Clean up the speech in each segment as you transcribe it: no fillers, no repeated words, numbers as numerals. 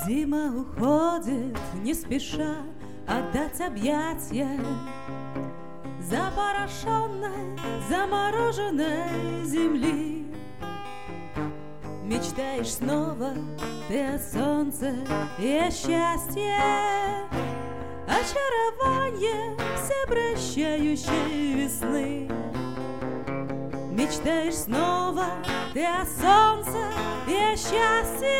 Зима уходит не спеша отдать объятия запорошенной, замороженной земли. Мечтаешь снова ты о солнце и о счастье, очарование всепрощающей весны. Мечтаешь снова ты о солнце и о счастье,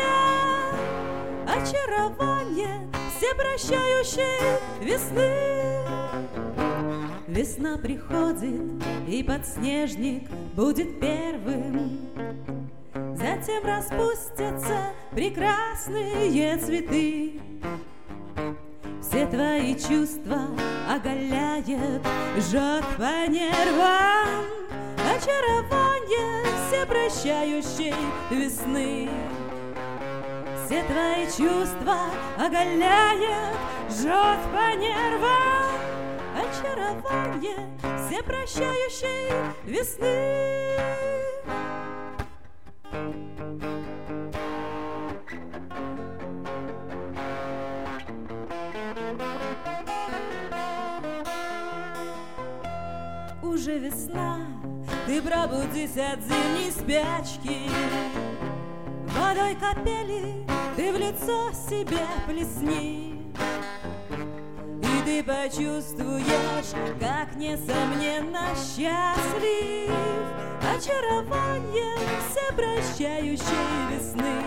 очарование всепрощающей весны. Весна приходит, и подснежник будет первым, затем распустятся прекрасные цветы. Все твои чувства оголяет, жжет по нервам очарование всепрощающей весны. Все твои чувства оголяет, жжет по нервам очарование всепрощающей весны. Уже весна, ты пробудись от зимней спячки, водой капели ты в лицо себе плесни, и ты почувствуешь, как несомненно счастлив очарование всепрощающей весны.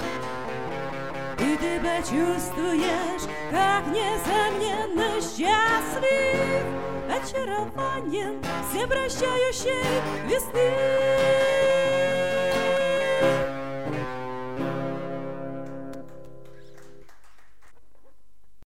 И ты почувствуешь, как несомненно счастлив очарованием всепрощающей весны.